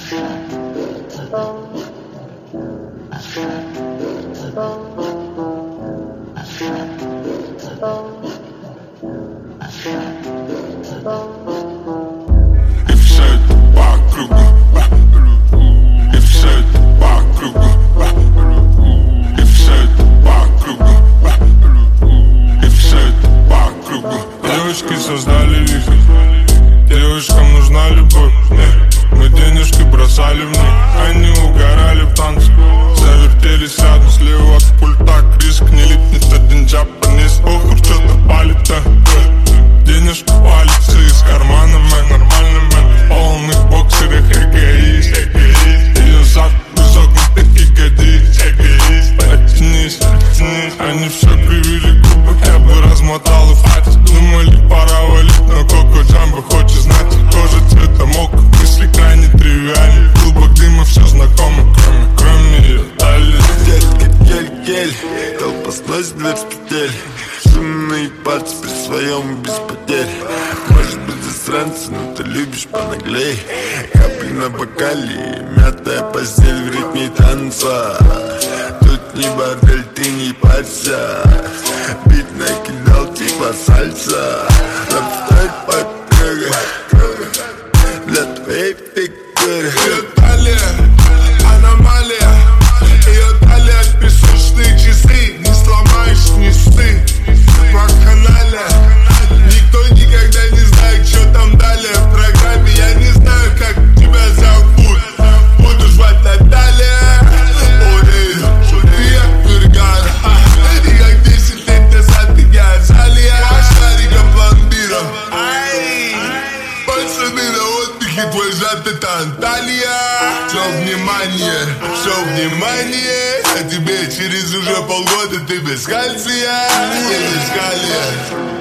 И все это по кругу, и все это по кругу, и все это по кругу, и все это по кругу. Девочки создали вихрь, девушкам нужна любовь. Мы денежки бросали в них, они угорали в танце, завертелись рядом слева от пульта. Криск не липнет, один джапанис, охур, что-то палит-то. Денежка валится из кармана, мэн, нормальный мэн. Полных боксерах эгоист, ее зад изогнутых ягодиц, эгоист. Оттянись, они все кривили губы, я бы размотал их. Думали, пора валить, но Коко Джамбо хочет знать. Кожа цвета мока, мысли крайне тривиальны. Клубок дыма все знакомо, кроме ее талии. Кель, толпа сносит дверь с петель. Шумные пальцы при своем без потерь. Может быть засранцы, но ты любишь понаглей. Капли на бокале, мятая постель в ритме танца. Тут не бордель, ты не парься. Бит накидал типа сальса. Повторь подпрыгай для твоей фигуры. Ее талия, аномалия. Ее талия, песочные часы. Не сломаешь, не ссы. Вакханалия. Никто никогда не знает, что там далее в программе. Я не знаю, как тебя зовут. Буду звать Наталья. Ой, София Вергара. И как 10 лет назад я Азалия. Шарика пломбиром. Ай, пацаны на отдыхе, твой зад это Анталия. Все внимание, а тебе через уже полгода ты без кальция. И без калия.